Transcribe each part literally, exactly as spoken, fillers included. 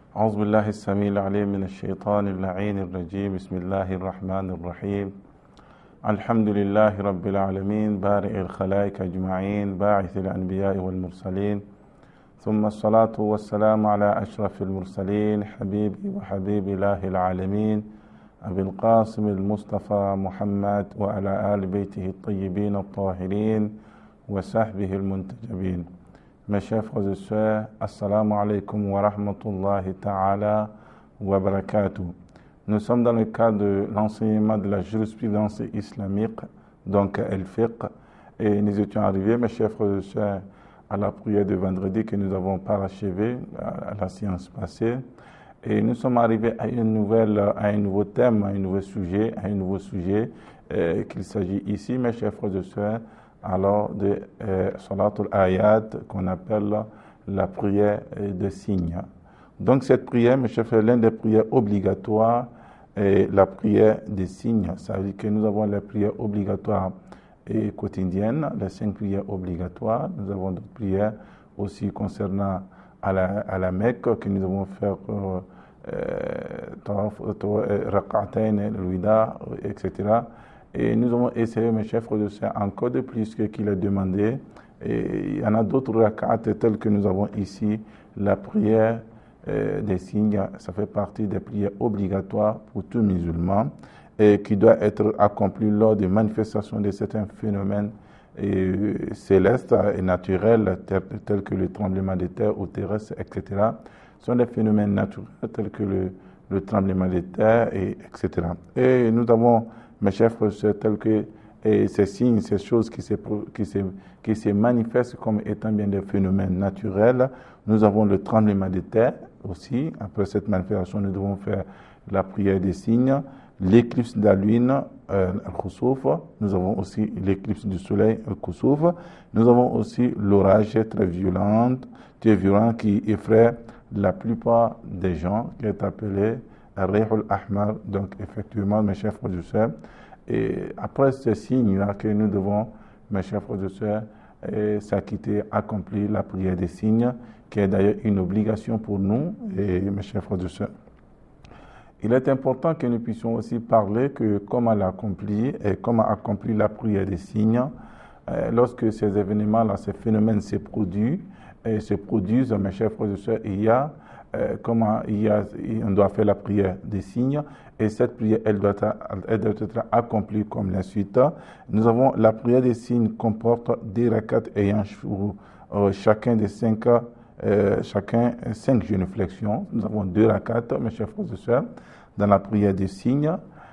أعوذ بالله السميع العليم من الشيطان اللعين الرجيم بسم الله الرحمن الرحيم الحمد لله رب العالمين بارئ الخلائق أجمعين باعث الأنبياء والمرسلين ثم الصلاة والسلام على أشرف المرسلين حبيبي وحبيب الله العالمين أبي القاسم المصطفى محمد وعلى آل بيته الطيبين الطاهرين وصحبه المنتجبين. Mes chers frères et sœurs, assalamu alaikum wa rahmatullahi ta'ala wa barakatuh. Nous sommes dans le cadre de l'enseignement de la jurisprudence islamique, donc al-fiqh, et nous étions arrivés, mes chers frères et sœurs, à la prière de vendredi que nous avons parachevée à la séance passée. Et nous sommes arrivés à une nouvelle, à un nouveau thème, à un nouveau sujet, à un nouveau sujet euh, qu'il s'agit ici, mes chers frères et sœurs, alors de euh, Salatul Ayat, qu'on appelle la prière de signes. Donc cette prière, mes chers frères, l'une des prières obligatoires est la prière des signes. Ça veut dire que nous avons les prières obligatoires et quotidiennes, les cinq prières obligatoires. Nous avons d'autres prières aussi concernant à la, à la Mecque que nous avons fait Raq'atayn, al-Wida, et cetera. Et nous avons essayé, mes chers frères, de faire encore de plus que qu'il a demandé. Et il y en a d'autres rak'at tels que nous avons ici, la prière euh, des signes. Ça fait partie des prières obligatoires pour tout musulman et qui doit être accomplie lors des manifestations de certains phénomènes euh, célestes et naturels tels que le tremblement de terre ou terrestre, et cetera. Ce sont des phénomènes naturels tels que le, le tremblement de terre, et, etc. Et nous avons, mes chers frères, tels que et ces signes, ces choses qui se, qui, se, qui se manifestent comme étant bien des phénomènes naturels. Nous avons le tremblement de terre aussi. Après cette manifestation, nous devons faire la prière des signes. L'éclipse de la lune, euh, al-Khusuf. Nous avons aussi l'éclipse du soleil, al-Khusuf. Nous avons aussi l'orage très violent, très violent qui effraie la plupart des gens, qui est appelé Rihul Ahmar. Donc, effectivement, mes chers frères et sœurs, et après ces signes-là que nous devons, mes chers frères et sœurs, s'acquitter, accomplir la prière des signes, qui est d'ailleurs une obligation pour nous, et mes chers frères et sœurs. Il est important que nous puissions aussi parler que comment l'accomplir et comment accomplir la prière des signes euh, lorsque ces événements-là, ces phénomènes se produisent, et se produisent, mes chers frères et sœurs, il y a euh, comment il y a, on doit faire la prière des signes. Et cette prière, elle doit, être, elle doit être accomplie comme la suite. Nous avons la prière des signes comporte des rakats ayant euh, chacun des cinq, euh, chacun cinq génuflexions. Nous avons deux rakats, mes chers frères et sœurs, dans la prière des signes.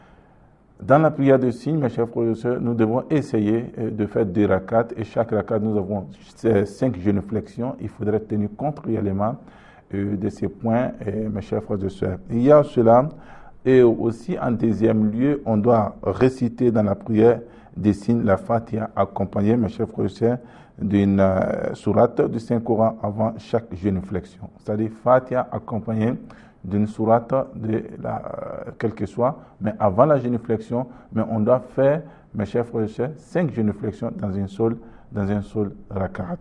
Dans la prière des signes, mes chers frères et sœurs, nous devons essayer de faire deux rakats et chaque rakat, nous avons cinq génuflexions. Il faudrait tenir compte réellement euh, de ces points, et, mes chers frères et sœurs. Il y a cela. Et aussi, en deuxième lieu, on doit réciter dans la prière des signes la Fatiha accompagnée, mes chers frères et sœurs, d'une euh, sourate du Saint-Coran avant chaque génuflexion. C'est-à-dire Fatiha accompagnée d'une sourate, de la, euh, quelle que soit, mais avant la génuflexion, mais on doit faire, mes chers frères et sœurs, cinq génuflexions dans une seule, dans un seul rakat.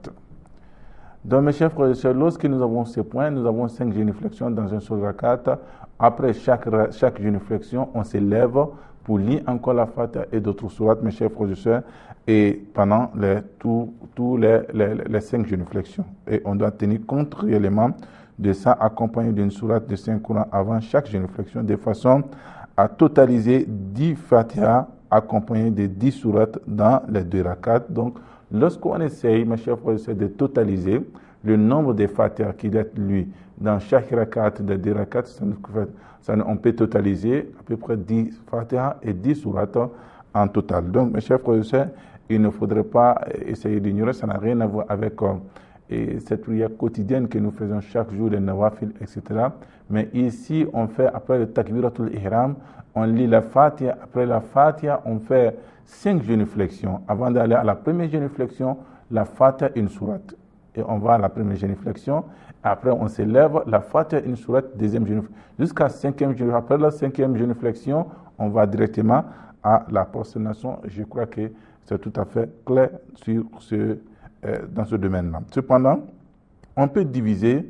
Donc, mes chers frères et sœurs, lorsque nous avons ces points, nous avons cinq génuflexions dans un seul rakat. Après chaque, chaque génuflexion, on se lève pour lire encore la Fatiha et d'autres sourates, mes chers frères et sœurs, et pendant les, tous tout les, les, les cinq génuflexions. Et on doit tenir compte réellement de ça, accompagné d'une sourate de Saint-Coran avant chaque génuflexion, de façon à totaliser dix Fatiha accompagnées de dix sourates dans les deux rakats. Donc, lorsqu'on essaye, mes chers frères et sœurs, de totaliser le nombre de Fatiha qui doit être lu dans chaque rakat des deux rakats, ça, ça, on peut totaliser à peu près dix Fatiha et dix sourates en total. Donc, mes chers frères et sœurs, il ne faudrait pas essayer d'ignorer, ça n'a rien à voir avec euh, et cette prière quotidienne que nous faisons chaque jour, les nawafil, et cetera. Mais ici, on fait, après le takbiratul ihram, on lit la Fatiha. Après la Fatiha, on fait cinq génuflexions. Avant d'aller à la première génuflexion, la Fatiha, une sourate. Et on va à la première génuflexion. Après, on se lève, la Fatiha, une sourate, deuxième génuflexion. Jusqu'à cinquième génuflexion. Après la cinquième génuflexion, on va directement à la prosternation. Je crois que c'est tout à fait clair sur ce, euh, dans ce domaine-là. Cependant, on peut diviser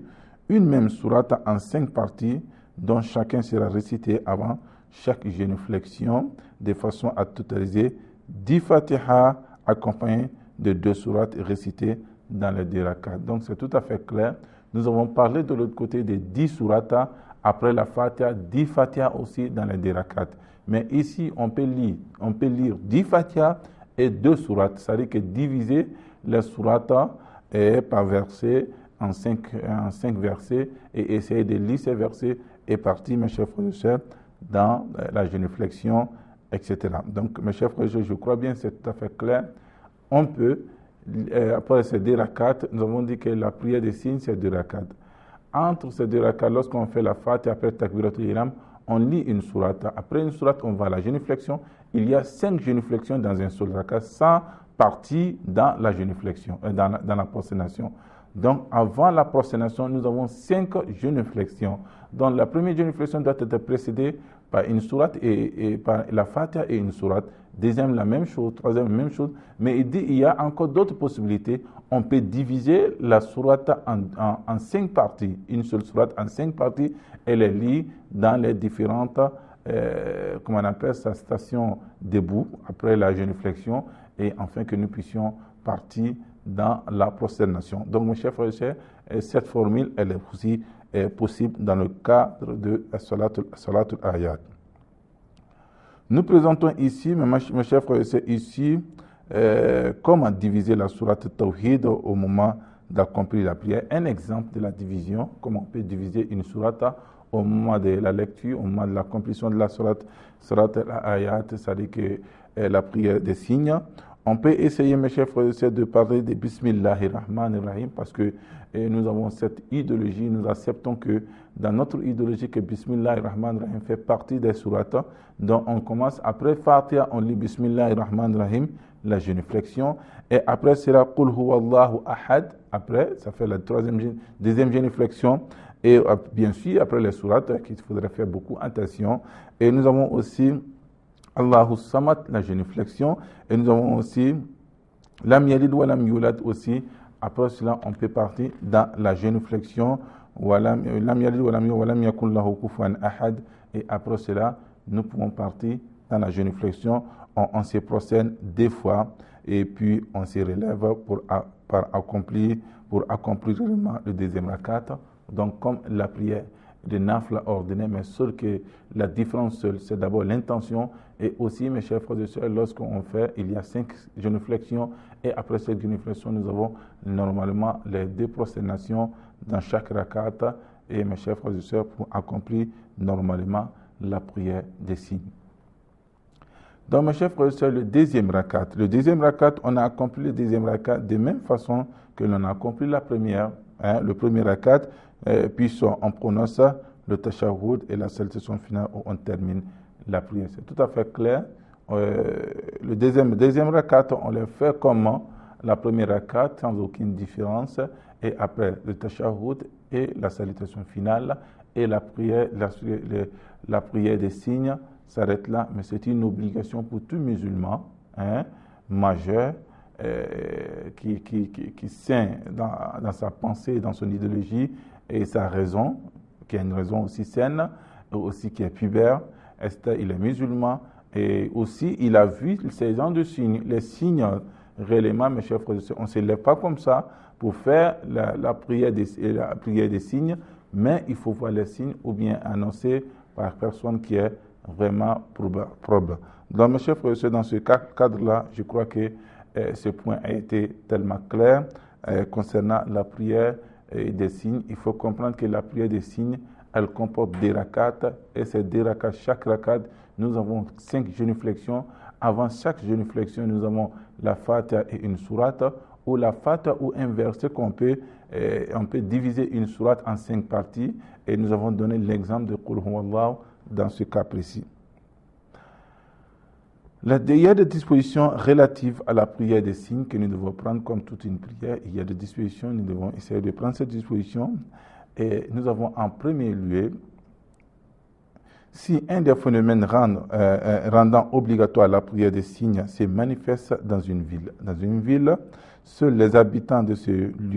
une même sourate en cinq parties dont chacun sera récité avant chaque génuflexion de façon à totaliser dix Fatiha accompagnés de deux sourates récitées dans les deux rakats. Donc c'est tout à fait clair. Nous avons parlé de l'autre côté des dix sourates après la Fatiha, dix Fatiha aussi dans les deux rakats. Mais ici, on peut lire, on peut lire dix Fatiha et deux sourates, c'est-à-dire que diviser les sourates eh, par verset en cinq, en cinq versets et essayer de lire ces versets et partir, mes chers frères et sœurs, dans la génuflexion, et cetera. Donc, mes chers frères et sœurs, je crois bien que c'est tout à fait clair. On peut, euh, après ces deux rakats, nous avons dit que la prière des signes, c'est deux rakats. Entre ces deux rakats, lorsqu'on fait la Fatiha, après Takbiratul Ihram, on lit une sourate. Après une sourate, on va à la génuflexion. Il y a cinq génuflexions dans un seul rakat, sans partie dans la génuflexion, euh, dans, la, dans la prosternation. Donc, avant la prosternation, nous avons cinq génuflexions. Donc, la première génuflexion doit être précédée par une sourate et, et par la Fatiha et une sourate. Deuxième, la même chose. Troisième, la même chose. Mais il dit il y a encore d'autres possibilités. On peut diviser la sourate en, en, en cinq parties. Une seule sourate en cinq parties. Elle est lue dans les différentes, euh, comment on appelle ça, stations debout, après la génuflexion, et enfin que nous puissions partir dans la prosternation. Donc, mes chers frères et sœurs, cette formule, elle est aussi est possible dans le cadre de Salatul, Salatul Ayat. Nous présentons ici, mes chers frères et sœurs, ici, euh, comment diviser la sourate Tawhid au moment d'accomplir la prière. Un exemple de la division, comment on peut diviser une sourate au moment de la lecture, au moment de l'accomplissement de la sourate, sourate Ayat, c'est-à-dire que euh, la prière des signes. On peut essayer, mes chers frères et sœurs, de parler de Bismillahirrahmanirrahim parce que eh, nous avons cette idéologie, nous acceptons que dans notre idéologie que Bismillahirrahmanirrahim fait partie des sourates. Donc on commence, après Fatiha, on lit Bismillahirrahmanirrahim, la génuflexion, et après sera Qul huwallahu ahad, après, ça fait la troisième, deuxième génuflexion, et bien sûr, après les sourates, qu'il faudrait faire beaucoup attention. Et nous avons aussi Allahu Samad, la génuflexion, et nous avons aussi Lam Yalid wa Lam Yulad aussi. Après cela, on peut partir dans la génuflexion, Lam Yalid wa Lam Yulad wa Lam Yakun lahu kufuwan ahad, et après cela, nous pouvons partir dans la génuflexion. On, on se prosterne deux fois, et puis on se relève pour, pour accomplir, pour accomplir le deuxième rakat. Donc, comme la prière de nafla ordinaire, mais seul que la différence seule, c'est d'abord l'intention. Et aussi, mes chers frères et sœurs, lorsqu'on fait, il y a cinq génuflexions. Et après cette génuflexion, nous avons normalement les deux prosternations dans chaque rakat. Et mes chers frères et sœurs, pour accomplir normalement la prière des signes. Donc, mes chers frères et sœurs, le deuxième rakat. Le deuxième rakat, on a accompli le deuxième rakat de même façon que l'on a accompli la première. Hein, le premier rakat, euh, puis on prononce le tashahhud et la salutation finale où on termine la prière. C'est tout à fait clair. Euh, le deuxième, deuxième rakat, on le fait comme la première rakat, sans aucune différence. Et après le tashahhud et la salutation finale et la prière, la, la, la prière des signes s'arrête là. Mais c'est une obligation pour tout musulman hein, majeur euh, qui, qui, qui, qui sait dans, dans sa pensée, dans son idéologie et sa raison, qui a une raison aussi saine, aussi qui est pubère. Il est musulman et aussi il a vu ces gens de signes, les signes réellement, mes chers frères et sœurs, on ne se lève pas comme ça pour faire la, la, prière des, la prière des signes, mais il faut voir les signes ou bien annoncer par personne qui est vraiment probable. Donc, mes chers frères et sœurs, dans ce cadre-là, je crois que euh, ce point a été tellement clair euh, concernant la prière euh, des signes. Il faut comprendre que la prière des signes, elle comporte des rakats, et ces deux rakats, chaque rakat, nous avons cinq génuflexions. Avant chaque génuflexion, nous avons la Fatiha et une sourate, ou la Fatiha ou un verset qu'on peut, euh, on peut diviser une sourate en cinq parties, et nous avons donné l'exemple de Qul huwallahu dans ce cas précis. Là, il y a des dispositions relatives à la prière des signes que nous devons prendre comme toute une prière. Il y a des dispositions, nous devons essayer de prendre ces dispositions. Et nous avons en premier lieu, si un des phénomènes rend, euh, rendant obligatoire la prière des signes se manifeste dans une ville. Dans une ville, seuls les habitants de ce lieu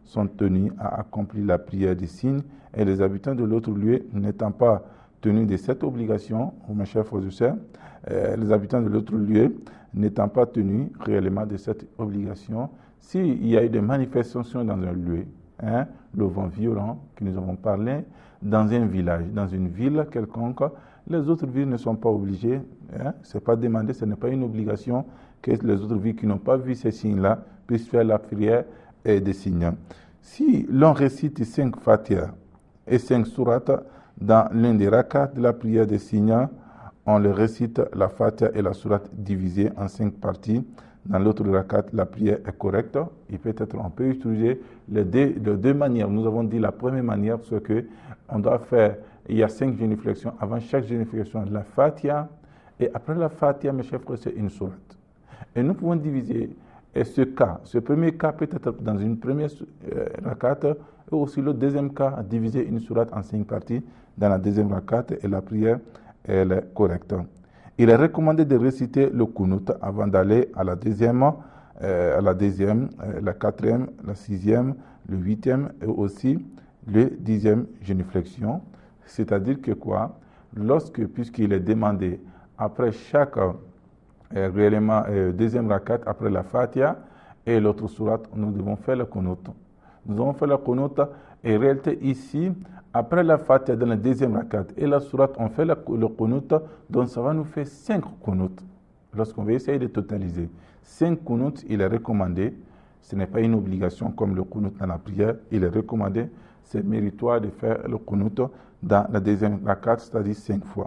sont tenus à accomplir la prière des signes et les habitants de l'autre lieu n'étant pas tenus de cette obligation, mes chers frères et sœurs, euh, les habitants de l'autre lieu n'étant pas tenus réellement de cette obligation, s'il y a eu des manifestations dans un lieu, hein, le vent violent que nous avons parlé, dans un village, dans une ville quelconque, les autres villes ne sont pas obligées, hein, ce n'est pas demandé, ce n'est pas une obligation que les autres villes qui n'ont pas vu ces signes-là puissent faire la prière et des signes. Si l'on récite cinq Fatiha et cinq sourates dans l'un des rakats de la prière des signes, on le récite la Fatiha et la sourate divisées en cinq parties. Dans l'autre rakat, la prière est correcte. Et peut-être on peut utiliser les deux, les deux manières. Nous avons dit la première manière, c'est que on doit faire, il y a cinq génuflexions. Avant chaque génuflexion, la Fatiha. Et après la Fatiha, mes chers frères, c'est une sourate. Et nous pouvons diviser et ce cas, ce premier cas peut être dans une première euh, rakat, et aussi le deuxième cas, diviser une sourate en cinq parties dans la deuxième rakat, et la prière elle est correcte. Il est recommandé de réciter le kunut avant d'aller à la deuxième, euh, à la deuxième, euh, la quatrième, la sixième, le huitième et aussi le dixième génuflexion. C'est-à-dire que quoi, lorsque, puisqu'il est demandé après chaque euh, réellement euh, deuxième rakat, après la Fatiha et l'autre sourate, nous devons faire le kunut. Nous devons faire le kunut et en réalité ici, après la Fatiha dans la deuxième rakat et la sourate, on fait le, le kunut, donc ça va nous faire cinq kunut. Lorsqu'on va essayer de totaliser cinq kunut, il est recommandé, ce n'est pas une obligation comme le kunut dans la prière, il est recommandé, c'est méritoire de faire le kunut dans la deuxième rakat, c'est-à-dire cinq fois.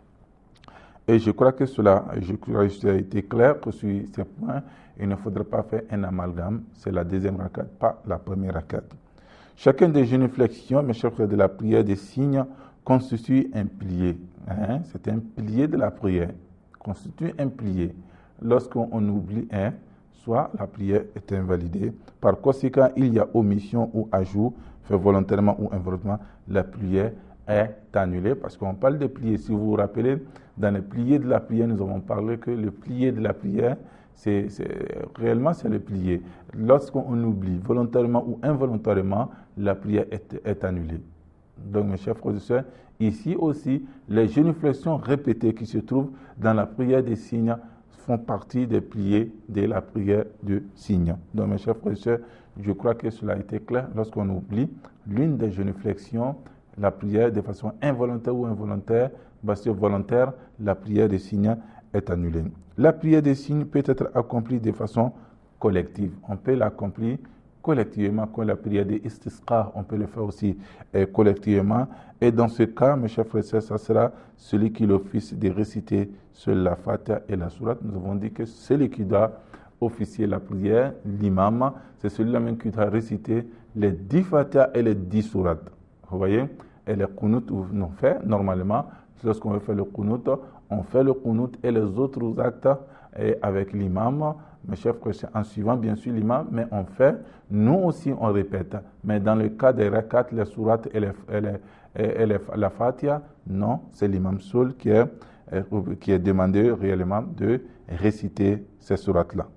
Et je crois que cela, je crois que ça a été clair que sur ces points, il ne faudrait pas faire un amalgame, c'est la deuxième rakat, pas la première rakat. Chacun des génuflexions, mes chers frères, de la prière des signes constitue un pilier. Hein? C'est un pilier de la prière. Constitue un pilier. Lorsqu'on oublie un, soit la prière est invalidée. Par conséquent, il y a omission ou ajout, fait volontairement ou involontairement, la prière est annulée. Parce qu'on parle de piliers. Si vous vous rappelez, dans les piliers de la prière, nous avons parlé que le pilier de la prière, C'est, c'est, réellement, c'est le pilier. Lorsqu'on oublie volontairement ou involontairement, la prière est, est annulée. Donc, mes chers frères et sœurs, ici aussi, les génuflexions répétées qui se trouvent dans la prière des signes font partie des piliers de la prière de signes. Donc, mes chers frères et sœurs, je crois que cela a été clair. Lorsqu'on oublie l'une des génuflexions, la prière de façon involontaire ou involontaire, parce que volontaire, la prière des signes est annulée. La prière des signes peut être accomplie de façon collective. On peut l'accomplir collectivement, comme la prière des istisqa, on peut le faire aussi euh, collectivement. Et dans ce cas, mes chers frères et sœurs, ça sera celui qui l'officie de réciter sur la Fatiha et la sourate. Nous avons dit que celui qui doit officier la prière, l'imam, c'est celui-là même qui doit réciter les dix Fatiha et les dix sourates. Vous voyez? Et les kunut, nous fait normalement, lorsqu'on veut faire le kunut, on fait le kunut et les autres actes et avec l'imam, mes chers frères, en suivant bien sûr l'imam, mais on fait, nous aussi on répète. Mais dans le cas des rakats, les sourates et, les, et, les, et les, la Fatiha, non, c'est l'imam seul qui est, qui est demandé réellement de réciter ces sourates-là.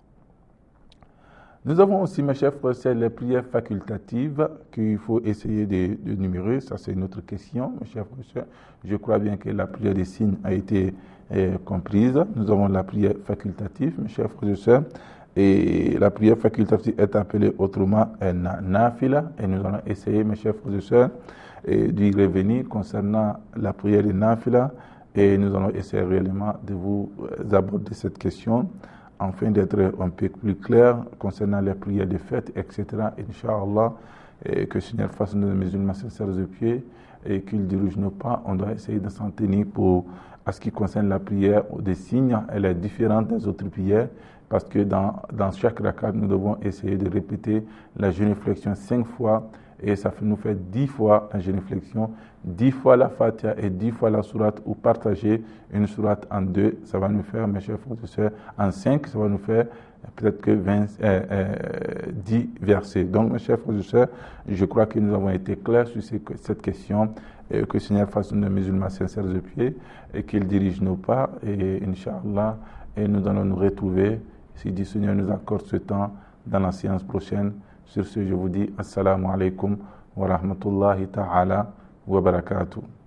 Nous avons aussi, mes chers frères, c'est les prières facultatives qu'il faut essayer de, de numérer. Ça, c'est une autre question, mes chers frères. Je crois bien que la prière des signes a été eh, comprise. Nous avons la prière facultative, mes chers frères et sœurs. Et la prière facultative est appelée autrement un nafila. Et nous allons essayer, mes chers frères et sœurs, d'y revenir concernant la prière de nafila. Et nous allons essayer réellement de vous aborder cette question, afin d'être un peu plus clair concernant les prières de fête, et cetera. Inch'Allah, et que le Seigneur fasse nos musulmans sincères de pied et qu'il dirige nos pas. On doit essayer de s'en tenir pour, à ce qui concerne la prière des signes. Elle est différente des autres prières parce que dans, dans chaque rakat, nous devons essayer de répéter la génuflexion cinq fois et ça nous fait dix fois la génuflexion, dix fois la Fatiha et dix fois la sourate, ou partager une sourate en deux, ça va nous faire, mes chers frères et sœurs, en cinq, ça va nous faire peut-être que vingt, euh, euh, dix versets. Donc, mes chers frères et sœurs, je crois que nous avons été clairs sur ces, cette question, et que le Seigneur fasse nos musulmans sincères de pied, et qu'il dirige nos pas, et Inch'Allah, et nous allons nous retrouver, si le Seigneur nous accorde ce temps, dans la séance prochaine, Sur ce, je vous dis assalamu alaikum wa rahmatullahi ta'ala wa barakatuh.